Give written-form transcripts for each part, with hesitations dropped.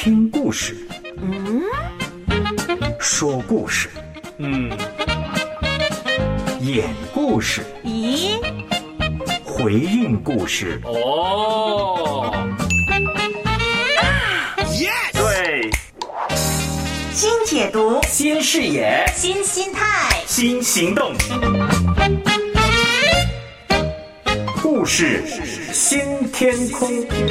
听故事，说故事，演故事， 咦， 回应故事。 哦， 对， 新解读， 新视野， 新心态， 新行动，故事新天空。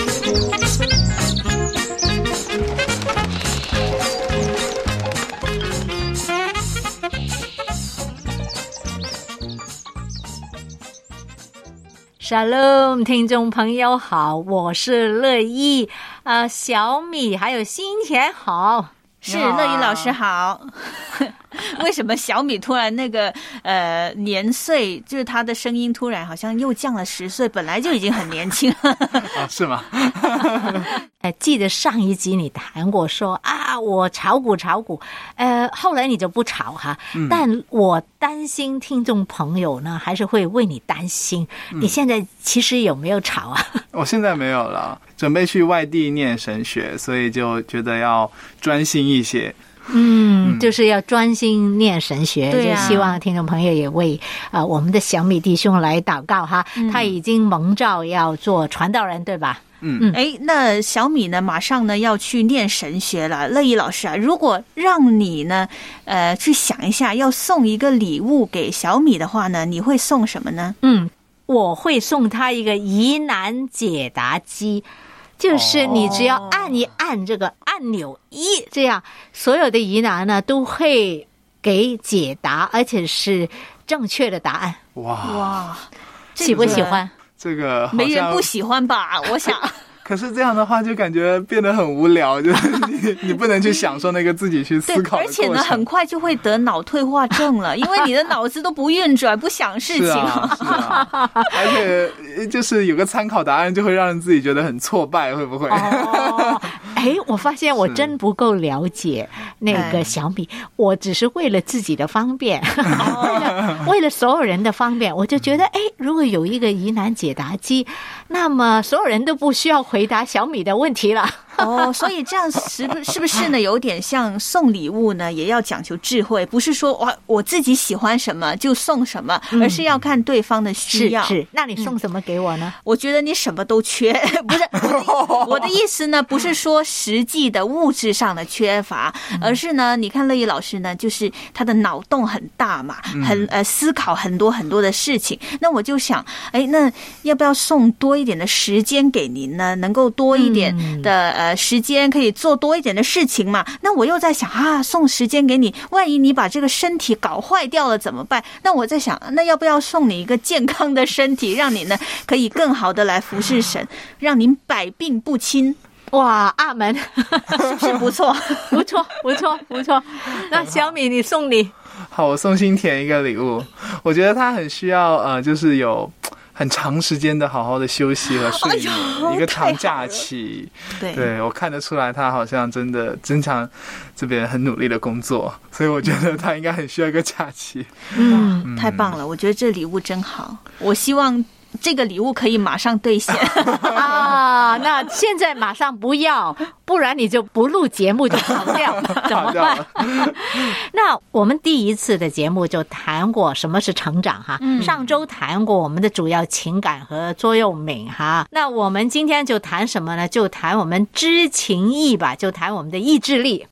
Shalom， 听众朋友好，我是乐意，小米还有新田好， 是乐意老师好。为什么小米突然那个年岁，就是他的声音突然好像又降了10岁，本来就已经很年轻了。 是吗？ 记得上一集你谈过说我炒股，后来你就不炒哈，但我担心听众朋友呢还是会为你担心，你现在其实有没有炒啊？ 我现在没有了，准备去外地念神学，所以就觉得要专心一些。 就是要专心念神学，就希望听众朋友也为我们的小米弟兄来祷告哈。他已经蒙召要做传道人，对吧？ 那小米呢，马上呢要去念神学了。乐意老师啊，如果让你呢，去想一下，要送一个礼物给小米的话呢，你会送什么呢？ 我会送他一个疑难解答机。就是你只要按一按这个按钮1，这样所有的疑难呢都会给解答，而且是正确的答案。 哇， 喜不喜欢？ 这个没人不喜欢吧？我想。 可是这样的话就感觉变得很无聊，就是你不能去享受那个自己去思考的过程。 而且呢，很快就会得脑退化症了，因为你的脑子都不运转，不想事情。是啊，而且就是有个参考答案，就会让人自己觉得很挫败，会不会？ 我发现我真不够了解那个小米，我只是为了自己的方便，为了所有人的方便，我就觉得如果有一个疑难解答机，那么所有人都不需要回答小米的问题了。 所以这样是不是呢？有点像送礼物呢，也要讲求智慧，不是说我自己喜欢什么就送什么，而是要看对方的需要。 是，那你送什么给我呢？ 我觉得你什么都缺，不是我的意思呢，不是说实际的物质上的缺乏，而是呢，你看乐意老师呢，就是他的脑洞很大嘛，思考很多很多的事情。那我就想，那要不要送多一点的时间给您呢？能够多一点的时间可以做多一点的事情嘛？那我又在想送时间给你，万一你把这个身体搞坏掉了怎么办？那我在想，那要不要送你一个健康的身体，让你呢可以更好的来服侍神，让您百病不侵。 哇，阿门， 是不是不错？ 不错。那小米，你送你。 好，我送新田一个礼物。我觉得他很需要就是有很长时间的好好的休息和睡眠，一个长假期。对，我看得出来他好像真的经常这边很努力的工作，所以我觉得他应该很需要一个假期。 太棒了，我觉得这礼物真好，我希望这个礼物可以马上兑现。 那现在马上不要，不然你就不录节目就跑掉了，怎么办？那我们第一次的节目就谈过什么是成长哈，上周谈过我们的主要情感和座右铭哈，那我们今天就谈什么呢？就谈我们知情意吧，就谈我们的意志力。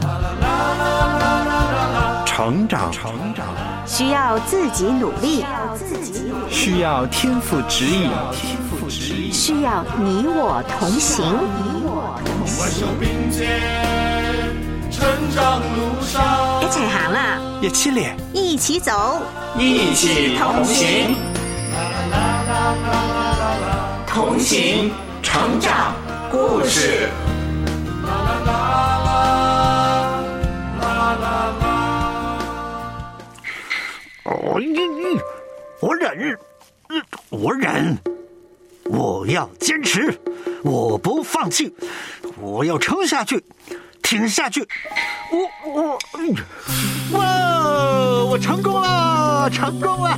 成长需要自己努力， 需要天赋指引， 需要你我同行。 挽手并肩，成长路上， 一起行啦， 一起练， 一起走， 一起同行，同行成长故事。 我忍，我要坚持，我不放弃，我要撑下去，挺下去。我成功了，成功了！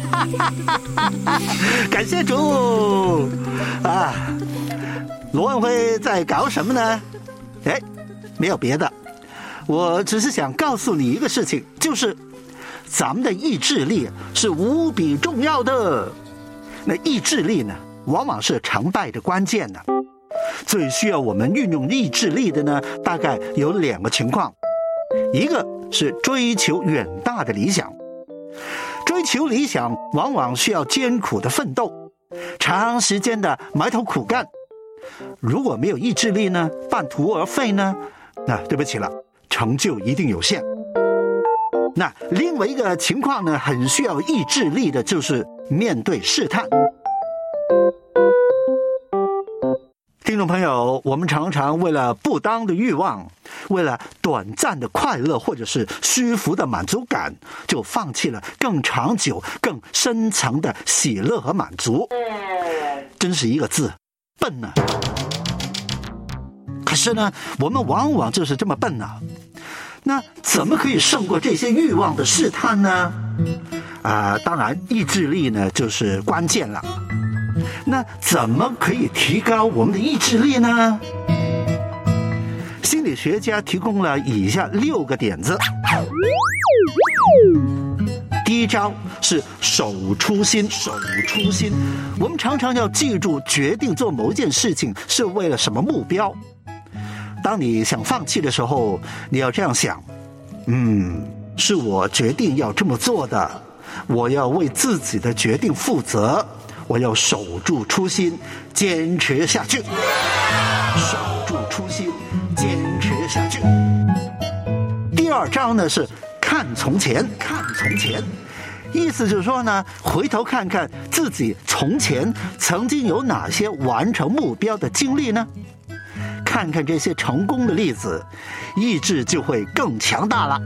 感谢主啊！罗文辉在搞什么呢？ 没有别的，我只是想告诉你一个事情，就是咱们的意志力是无比重要的。那意志力呢，往往是成败的关键呢。最需要我们运用意志力的呢，大概有2个情况。一个是追求远大的理想，追求理想往往需要艰苦的奋斗，长时间的埋头苦干。如果没有意志力呢，半途而废呢，那对不起了，成就一定有限。那另外一个情况呢，很需要意志力的，就是面对试探。听众朋友，我们常常为了不当的欲望，为了短暂的快乐或者是虚浮的满足感，就放弃了更长久、更深层的喜乐和满足。真是一个字，笨啊！可是呢，我们往往就是这么笨啊。那怎么可以胜过这些欲望的试探呢？当然，意志力呢就是关键了。那怎么可以提高我们的意志力呢？心理学家提供了以下6个点子。第一招是守初心。我们常常要记住，决定做某一件事情是为了什么目标。当你想放弃的时候，你要这样想，是我决定要这么做的，我要为自己的决定负责，我要守住初心，坚持下去。守住初心，坚持下去。第2招呢是看从前。意思就是说呢，回头看看自己从前曾经有哪些完成目标的经历呢？看看这些成功的例子，意志就会更强大了。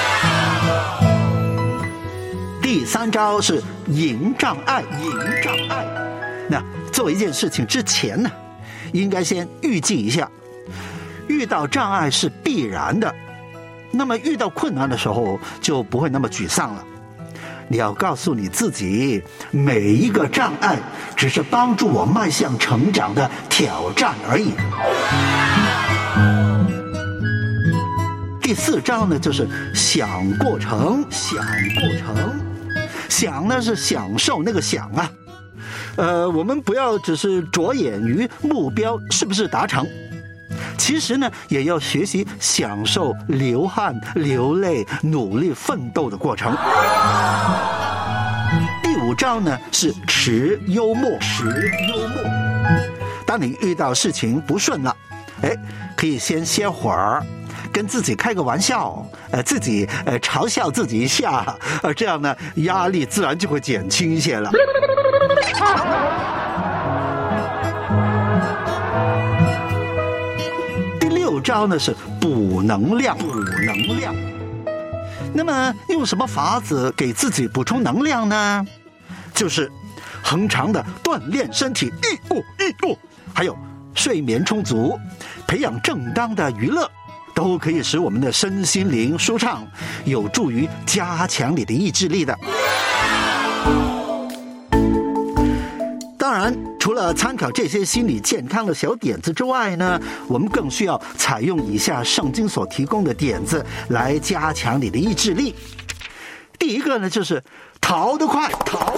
第3招是迎障碍。那做一件事情之前呢，应该先预计一下，遇到障碍是必然的，那么遇到困难的时候就不会那么沮丧了。你要告诉你自己，每一个障碍只是帮助我迈向成长的挑战而已。第4招呢，就是想过程。想呢是享受那个想啊，我们不要只是着眼于目标是不是达成，其实呢也要学习享受流汗、流泪、努力奋斗的过程。第5招呢是持幽默。当你遇到事情不顺了，可以先歇会儿，跟自己开个玩笑，自己嘲笑自己一下，这样呢压力自然就会减轻一些了。第6招呢是补能量。那么用什么法子给自己补充能量呢？就是恒常的锻炼身体，还有睡眠充足，培养正当的娱乐，都可以使我们的身心灵舒畅，有助于加强你的意志力的。当然，除了参考这些心理健康的小点子之外呢，我们更需要采用以下圣经所提供的点子来加强你的意志力。第一个呢，就是逃得快。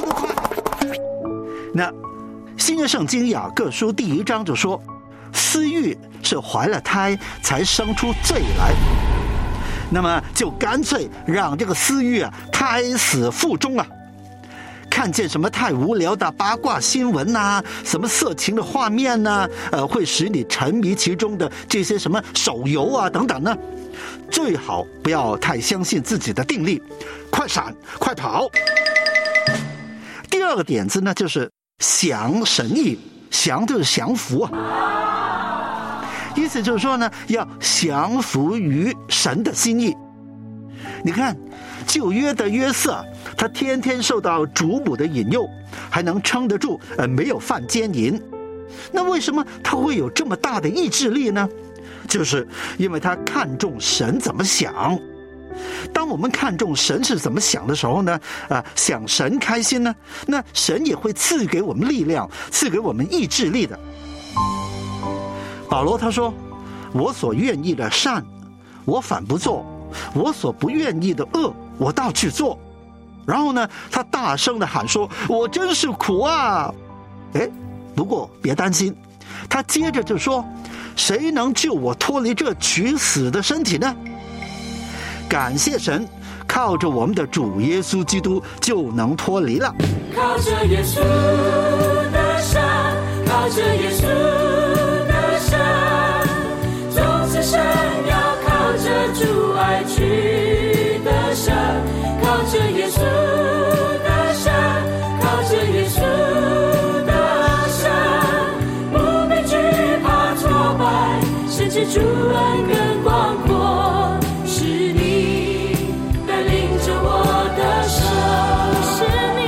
那新约圣经雅各书第1章就说，私欲是怀了胎才生出罪来，那么就干脆让这个私欲胎死腹中啊。看见什么太无聊的八卦新闻啊，什么色情的画面啊，会使你沉迷其中的这些什么手游啊等等呢，最好不要太相信自己的定力，快闪快跑。第2个点子呢，就是降神意。降就是降服啊，意思就是说呢，要降服于神的心意。你看旧约的约瑟，他天天受到主母的引诱，还能撑得住，没有犯奸淫。那为什么他会有这么大的意志力呢？就是因为他看重神怎么想。当我们看重神是怎么想的时候呢，想神开心呢，那神也会赐给我们力量，赐给我们意志力的。保罗他说， 我所愿意的善，我反不做；我所不愿意的恶，我倒去做。然后呢，他大声地喊说：我真是苦啊！不过别担心，他接着就说：谁能救我脱离这取死的身体呢？感谢神，靠着我们的主耶稣基督就能脱离了。 靠着耶稣的伤，靠着耶稣的伤，从此生要靠着主爱去的生，靠着耶稣的伤，靠着耶稣的伤，不被惧怕挫败，甚至主恩更广阔，是你带领着我的手，是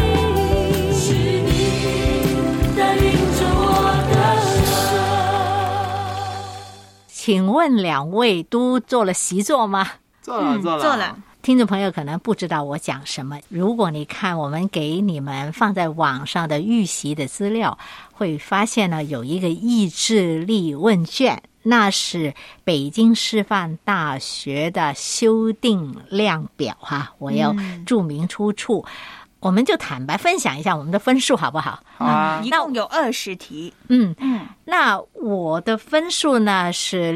你带领着我的手。 请问两位都做了习作吗？ 做了。 听众朋友可能不知道我讲什么，如果你看我们给你们放在网上的预习的资料，会发现呢有一个意志力问卷，那是北京师范大学的修订量表哈，我要注明出处。我们就坦白分享一下我们的分数好不好？ 好啊， 一共有20题。 那我的分数呢是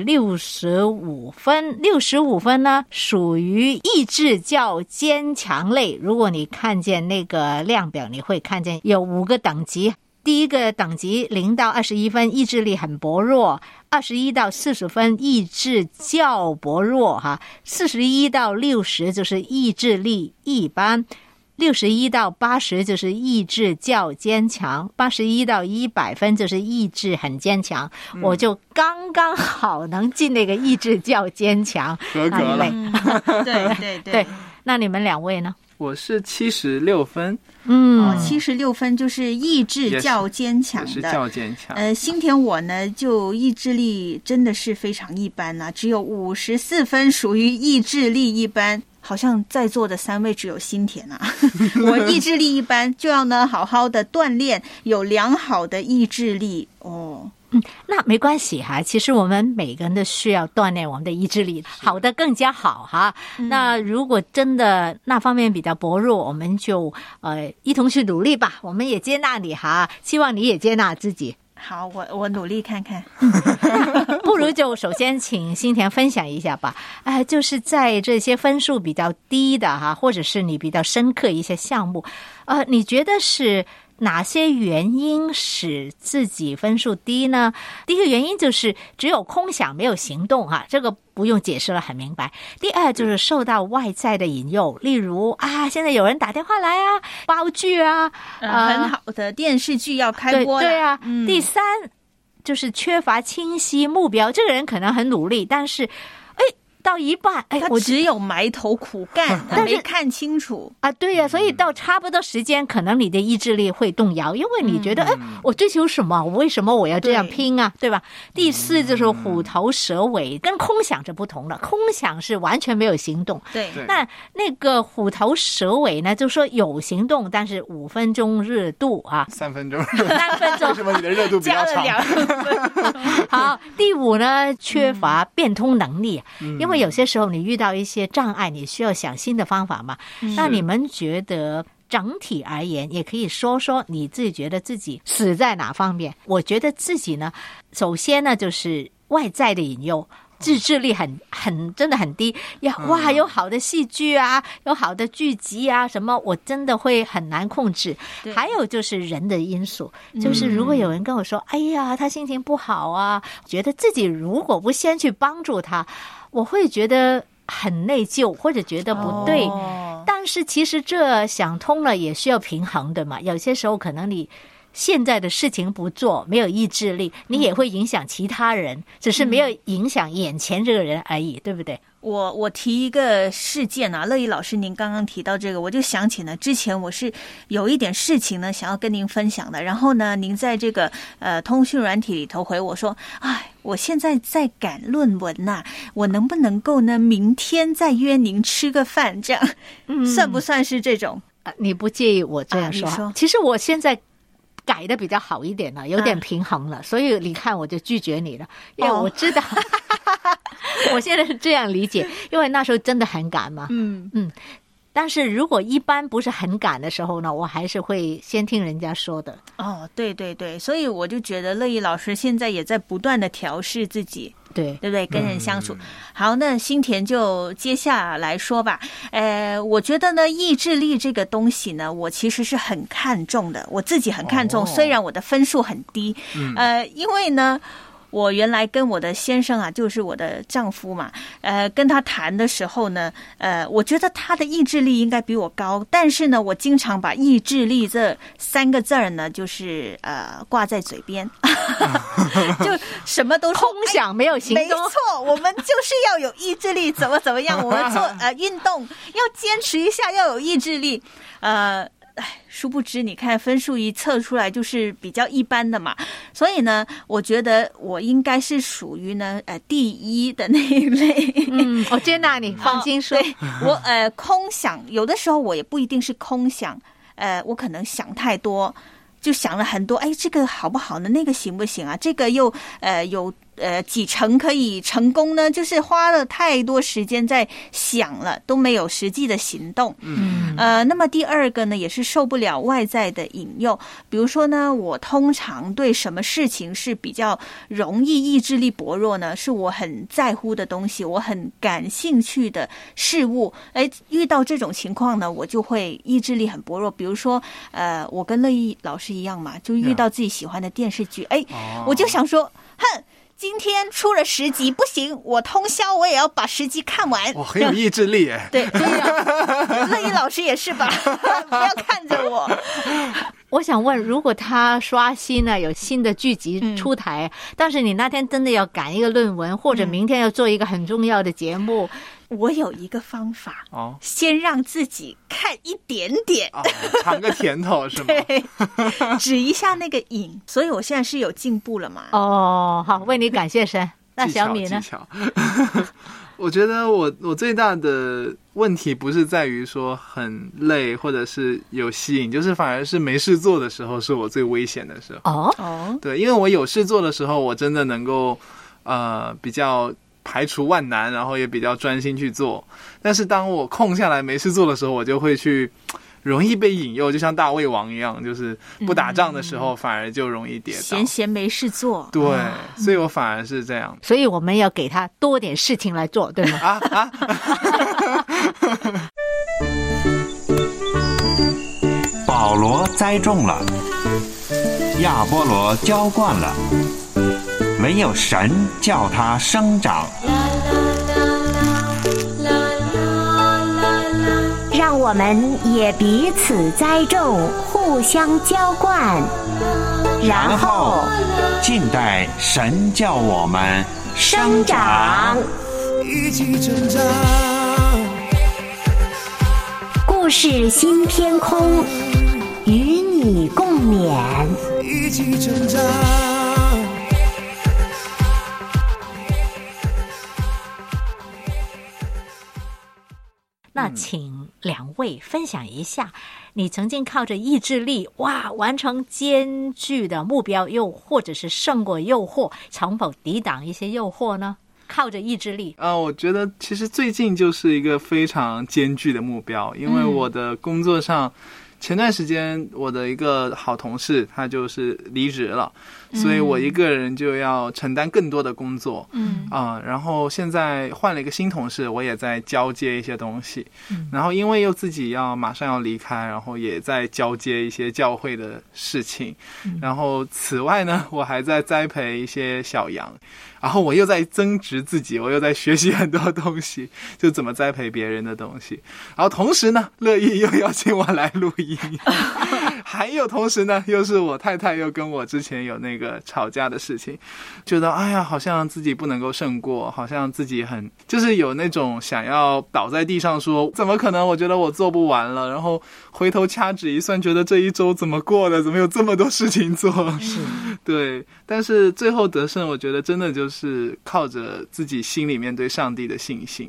65分，65分呢属于意志较坚强类。如果你看见那个量表，你会看见有5个等级。第一个等级0到21分，意志力很薄弱；21到40分，意志较薄弱哈；41到60就是意志力一般。61到80就是意志较坚强，81到100分就是意志很坚强，我就刚刚好能进那个意志较坚强合格了。 对，那你们两位呢？ 我是76分 ，76分就是意志较坚强的， 也是较坚强。 新田我呢，就意志力真的是非常一般啊，只有54分属于意志力一般。好像在座的3位只有新田啊，我意志力一般，就要呢好好的锻炼，有良好的意志力哦。 那没关系哈，其实我们每个人都需要锻炼我们的意志力，好的更加好哈。那如果真的那方面比较薄弱，我们就一同去努力吧。我们也接纳你哈，希望你也接纳自己。 好，我努力看看。 不如就首先请新田分享一下吧。就是在这些分数比较低的哈，或者是你比较深刻一些项目，你觉得是哪些原因使自己分数低呢？第一个原因就是只有空想没有行动哈，这个不用解释了，很明白。第二就是受到外在的引诱，例如现在有人打电话来啊，煲剧啊， 很好的电视剧要开播了。 对啊。第三就是缺乏清晰目标，这个人可能很努力，但是到一半， 我只有埋头苦干，但没看清楚啊。对呀，所以到差不多时间，可能你的意志力会动摇，因为你觉得，我追求什么？为什么我要这样拼啊？对吧？第4就是虎头蛇尾，跟空想是不同的。空想是完全没有行动， 对。 那个虎头蛇尾呢，就说有行动，但是5分钟热度啊 ，3分钟， 为什么你的热度比较长？ 加了2分。 好，第5呢，缺乏变通能力，因为有些时候你遇到一些障碍，你需要想新的方法嘛。那你们觉得整体而言，也可以说说你自己觉得自己死在哪方面？我觉得自己呢，首先呢就是外在的引诱，自制力真的很低。有好的戏剧啊，有好的剧集啊，什么我真的会很难控制。还有就是人的因素，就是如果有人跟我说，哎呀，他心情不好啊，觉得自己如果不先去帮助他，我会觉得很内疚，或者觉得不对。但是其实这想通了也需要平衡的嘛。有些时候可能你现在的事情不做，没有意志力，你也会影响其他人，只是没有影响眼前这个人而已，对不对？ 我提一个事件啊，乐怡老师您刚刚提到这个，我就想起呢，之前我是有一点事情呢想要跟您分享的，然后呢您在这个通讯软体里头回我说，我现在在赶论文呐，我能不能够呢明天再约您吃个饭，这样算不算是这种？ 你不介意我这样说？ 你说。 其实我现在改的比较好一点了，有点平衡了，所以你看我就拒绝你了，因为我知道我现在是这样理解，因为那时候真的很赶嘛。但是如果一般不是很赶的时候呢，我还是会先听人家说的。 哦，对对对，所以我就觉得乐意老师现在也在不断的调试自己。 对不对？跟人相处。好，那新田就接下来说吧。我觉得呢，意志力这个东西呢，我其实是很看重的，我自己很看重，虽然我的分数很低。因为呢，我原来跟我的先生啊，就是我的丈夫嘛，跟他谈的时候呢，我觉得他的意志力应该比我高，但是呢，我经常把意志力这3个字儿呢，就是挂在嘴边，就什么都空想没有行动。 没错，我们就是要有意志力，怎么样？我们做运动要坚持一下，要有意志力。殊不知你看分数一测出来就是比较一般的嘛，所以呢，我觉得我应该是属于呢第一的那一类。 我接纳你，放心说。 对，我空想，有的时候我也不一定是空想，我可能想太多，就想了很多，这个好不好呢？那个行不行啊？这个又有几成可以成功呢？就是花了太多时间在想了，都没有实际的行动。那么第二个呢，也是受不了外在的引诱。比如说呢，我通常对什么事情是比较容易意志力薄弱呢？是我很在乎的东西，我很感兴趣的事物。遇到这种情况呢，我就会意志力很薄弱。比如说，我跟乐意老师一样嘛，就遇到自己喜欢的电视剧，我就想说，今天出了10集不行，我通宵我也要把10集看完。 我很有意志力耶。 对，乐意老师也是吧？不要看着我。 我想问，如果他刷新了有新的剧集出台，但是你那天真的要赶一个论文，或者明天要做一个很重要的节目， 我有一个方法，先让自己看一点点， 尝个甜头是吗？ 对，止一下那个瘾。所以我现在是有进步了嘛？ 好，为你感谢神。那小米呢？ 技巧我觉得我最大的问题不是在于说很累或者是有吸引，就是反而是没事做的时候是我最危险的时候。对，因为我有事做的时候，我真的能够比较排除万难，然后也比较专心去做。但是当我空下来没事做的时候，我就会去容易被引诱，就像大胃王一样，就是不打仗的时候反而就容易跌倒。 闲没事做。 对，所以我反而是这样。 所以我们要给他多点事情来做，对吗？ 保罗栽种了，亚波罗浇灌了，唯有神叫它生长。 让我们也彼此栽种，互相浇灌，然后静待神叫我们生长， 一起成长。 故事新天空，与你共勉。 一起成长。 那请2位分享一下，你曾经靠着意志力完成艰巨的目标，又或者是胜过诱惑，能否抵挡一些诱惑呢？靠着意志力。 我觉得其实最近就是一个非常艰巨的目标，因为我的工作上前段时间我的一个好同事他就是离职了，所以我一个人就要承担更多的工作。然后现在换了一个新同事，我也在交接一些东西。然后因为又自己马上要离开，然后也在交接一些教会的事情。然后此外呢，我还在栽培一些小羊。然后我又在增值自己，我又在学习很多东西，就怎么栽培别人的东西。然后同时呢，乐意又邀请我来录音，还有同时呢，又是我太太又跟我之前有那个吵架的事情，觉得好像自己不能够胜过，好像自己就是有那种想要倒在地上说怎么可能，我觉得我做不完了，然后回头掐指一算，觉得这一周怎么过的，怎么有这么多事情做。对，但是最后得胜，我觉得真的就是靠着自己心里面对上帝的信心。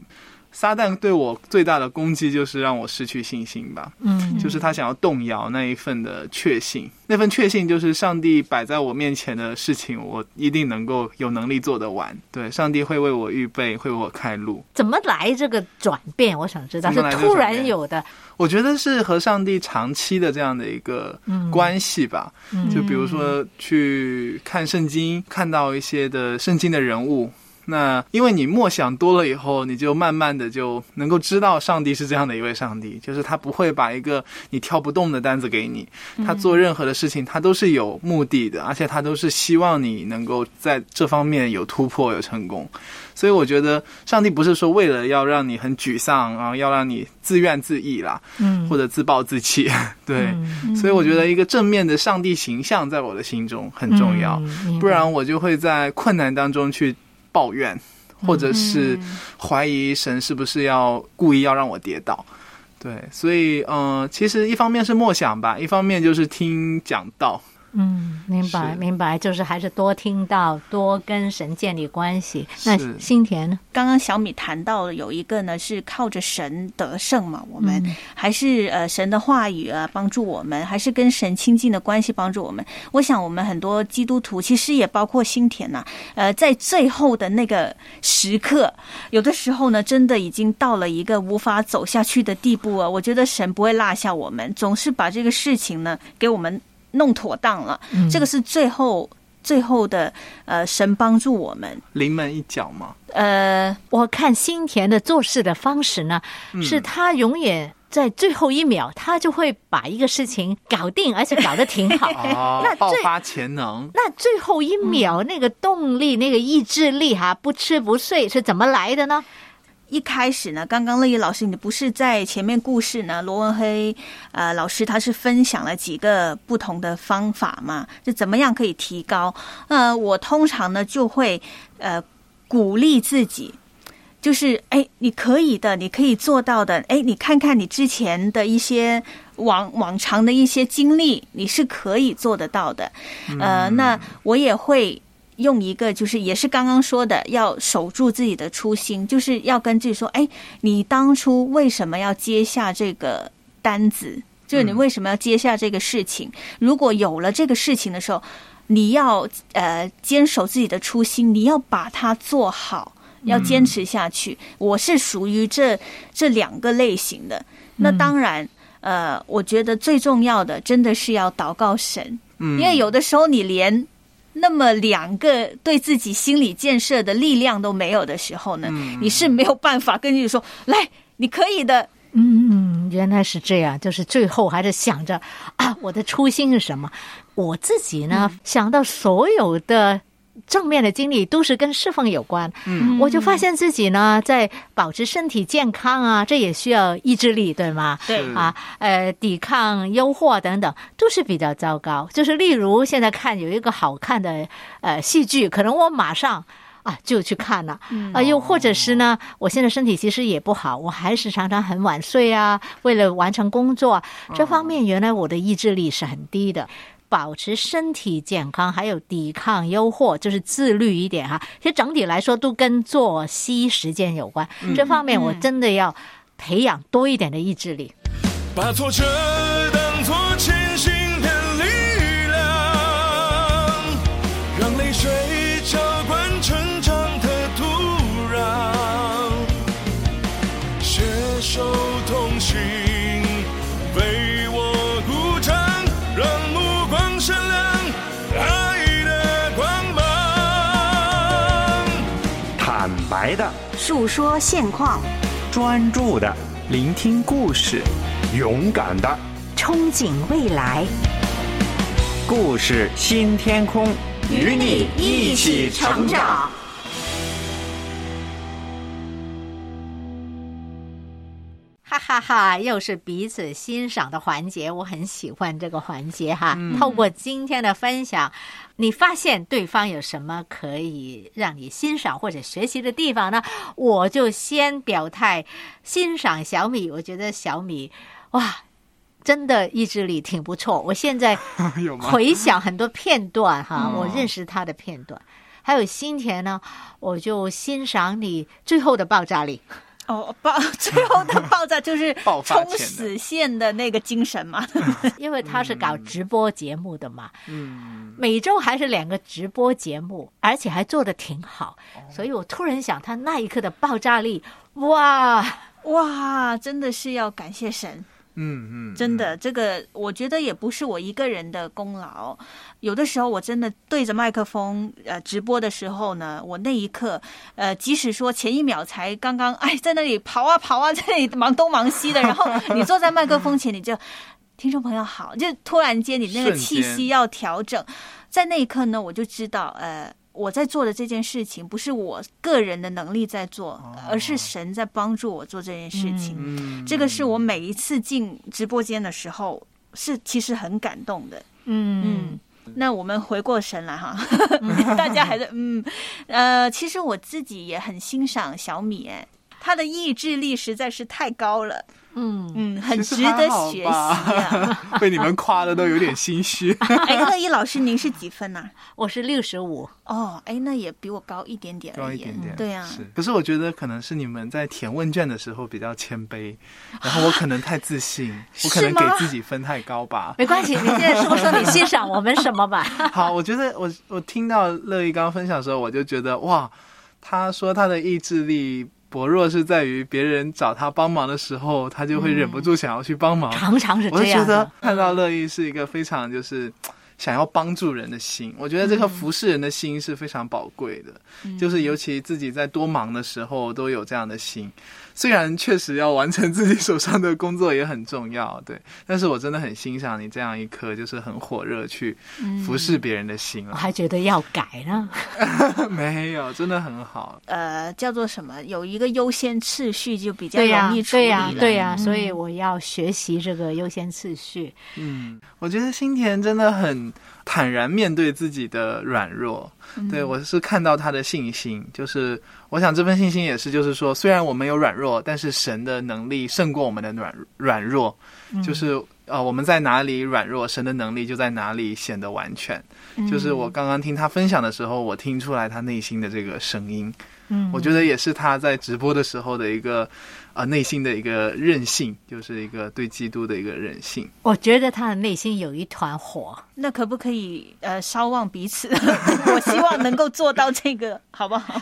撒旦对我最大的攻击就是让我失去信心吧，就是他想要动摇那一份的确信，那份确信就是上帝摆在我面前的事情，我一定能够有能力做得完。对，上帝会为我预备，会为我开路。 怎么来这个转变？我想知道是突然有的。 我觉得是和上帝长期的这样的一个关系吧，就比如说去看圣经，看到一些的圣经的人物，那因为你默想多了以后，你就慢慢的就能够知道上帝是这样的一位上帝，就是他不会把一个你挑不动的担子给你，他做任何的事情他都是有目的的，而且他都是希望你能够在这方面有突破有成功。所以我觉得上帝不是说为了要让你很沮丧，然后要让你自怨自艾啦，或者自暴自弃，对，所以我觉得一个正面的上帝形象在我的心中很重要，不然我就会在困难当中去抱怨，或者是怀疑神是不是要故意要让我跌倒。对，所以其实一方面是默想吧，一方面就是听讲道。 明白，就是还是多听到，多跟神建立关系。那心田呢？ 刚刚小米谈到了有一个呢是靠着神得胜嘛，我们还是神的话语帮助我们，还是跟神亲近的关系帮助我们。我想我们很多基督徒，其实也包括心田在最后的那个时刻，有的时候呢真的已经到了一个无法走下去的地步我觉得神不会落下我们，总是把这个事情呢给我们弄妥当了，这个是最后的神帮助我们临门一脚嘛。 我看心田的做事的方式呢，是他永远在最后一秒他就会把一个事情搞定，而且搞得挺好那爆发潜能。 那最后一秒那个动力那个意志力不吃不睡是怎么来的呢？ 一开始呢，刚刚乐意老师你不是在前面故事呢，罗文黑老师他是分享了几个不同的方法嘛，就怎么样可以提高。我通常呢就会鼓励自己，就是你可以的，你可以做到的，你看看你之前的一些往常的一些经历，你是可以做得到的。那我也会用一个就是也是刚刚说的，要守住自己的初心，就是要跟自己说，你当初为什么要接下这个单子，就是你为什么要接下这个事情，如果有了这个事情的时候，你要坚守自己的初心，你要把它做好，要坚持下去。我是属于这两个类型的。那当然我觉得最重要的真的是要祷告神，因为有的时候你连那么两个对自己心理建设的力量都没有的时候呢，你是没有办法跟你说来你可以的。 原来是这样，就是最后还是想着我的初心是什么。我自己呢想到所有的正面的经历都是跟侍奉有关，我就发现自己呢在保持身体健康这也需要意志力，对吗？ 对抵抗诱惑等等都是比较糟糕。就是例如现在看有一个好看的戏剧，可能我马上就去看了又或者是呢我现在身体其实也不好，我还是常常很晚睡为了完成工作，这方面原来我的意志力是很低的。保持身体健康还有抵抗诱惑，就是自律一点其实整体来说都跟作息时间有关，这方面我真的要培养多一点的意志力。 把挫折当作前行的力量，让泪水浇灌成长的土壤，携手同行为我鼓掌，让目光闪亮爱的光芒。 坦白的述说现况， 专注的聆听故事，勇敢的憧憬未来， 故事新天空，与你一起成长。 哈哈，又是彼此欣赏的环节，我很喜欢这个环节透过今天的分享，你发现对方有什么可以让你欣赏或者学习的地方呢？我就先表态欣赏小米，我觉得小米真的意志力挺不错。我现在回想很多片段我认识他的片段。还有心田呢，我就欣赏你最后的爆炸力。 最后的爆炸就是冲爆发前的死线的那个精神嘛。 因为他是搞直播节目的嘛，每周还是2个直播节目，而且还做得挺好，所以我突然想他那一刻的爆炸力，哇， 真的是要感谢神。真的，这个我觉得也不是我一个人的功劳。有的时候我真的对着麦克风直播的时候呢，我那一刻即使说前一秒才刚刚在那里跑啊，在那里忙东忙西的，然后你坐在麦克风前，你就听众朋友好，就突然间你那个气息要调整，在那一刻呢，我就知道我在做的这件事情不是我个人的能力在做，而是神在帮助我做这件事情。这个是我每一次进直播间的时候是其实很感动的。那我们回过神来哈，大家还在其实我自己也很欣赏小米，他的意志力实在是太高了。很值得学习啊！ 被你们夸的都有点心虚。 乐意老师，您是几分啊？ 我是65。 那也比我高一点点而已。 高一点点， 对啊。 是，可是我觉得可能是你们在填问卷的时候比较谦卑，然后我可能太自信，我可能给自己分太高吧。 没关系，你现在说你欣赏我们什么吧。 好，我觉得我听到乐意刚刚分享的时候，我就觉得哇，他说他的意志力薄弱是在于别人找他帮忙的时候，他就会忍不住想要去帮忙。 常常是这样的。 我就觉得看到乐意是一个非常就是想要帮助人的心，我觉得这个服侍人的心是非常宝贵的，就是尤其自己在多忙的时候都有这样的心。虽然确实要完成自己手上的工作也很重要，对，但是我真的很欣赏你这样一颗就是很火热去服侍别人的心了。 我还觉得要改呢。 没有，真的很好。 叫做什么？有一个优先次序就比较容易处理了。 对呀，所以我要学习这个优先次序。 我觉得新田真的很坦然面对自己的软弱。对，我是看到他的信心，就是我想这份信心也是就是说，虽然我们有软弱，但是神的能力胜过我们的软弱，就是我们在哪里软弱，神的能力就在哪里显得完全。就是我刚刚听他分享的时候，我听出来他内心的这个声音。我觉得也是他在直播的时候的一个内心的一个韧性，就是一个对基督的一个韧性。 我觉得他的内心有一团火。 那可不可以稍望彼此？我希望能够做到这个，好不好？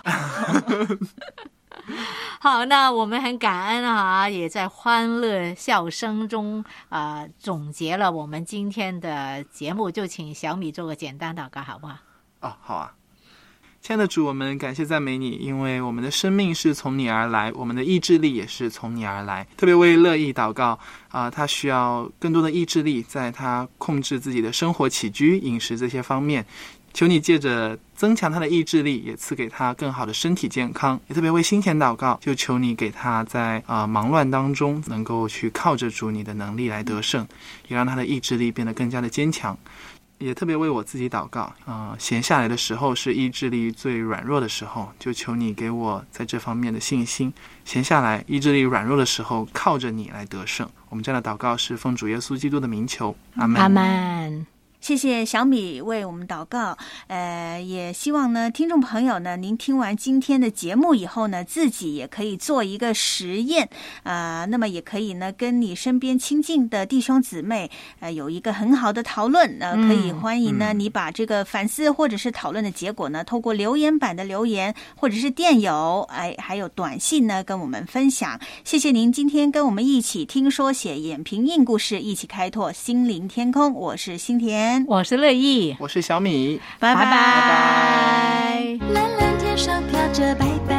好，那我们很感恩啊，也在欢乐笑声中总结了我们今天的节目，就请小米做个简单祷告好不好？ 好啊。亲爱的主，我们感谢赞美你，因为我们的生命是从你而来，我们的意志力也是从你而来。特别为乐意祷告他需要更多的意志力，在他控制自己的生活起居、饮食这些方面，求你借着增强他的意志力，也赐给他更好的身体健康。也特别为新田祷告，就求你给他在忙乱当中能够去靠着主你的能力来得胜，也让他的意志力变得更加的坚强。也特别为我自己祷告，闲下来的时候是意志力最软弱的时候，就求你给我在这方面的信心。闲下来意志力软弱的时候，靠着你来得胜。我们这样的祷告是奉主耶稣基督的名求，阿们。 阿们。 谢谢小米为我们祷告，也希望呢，听众朋友呢，您听完今天的节目以后呢，自己也可以做一个实验，那么也可以呢，跟你身边亲近的弟兄姊妹，有一个很好的讨论，可以欢迎呢，你把这个反思或者是讨论的结果呢，透过留言板的留言或者是电邮，还有短信呢，跟我们分享。谢谢您今天跟我们一起听说写眼评印故事，一起开拓心灵天空。我是新田。 我是乐意， 我是小米， 拜拜。 蓝蓝天上飘着白白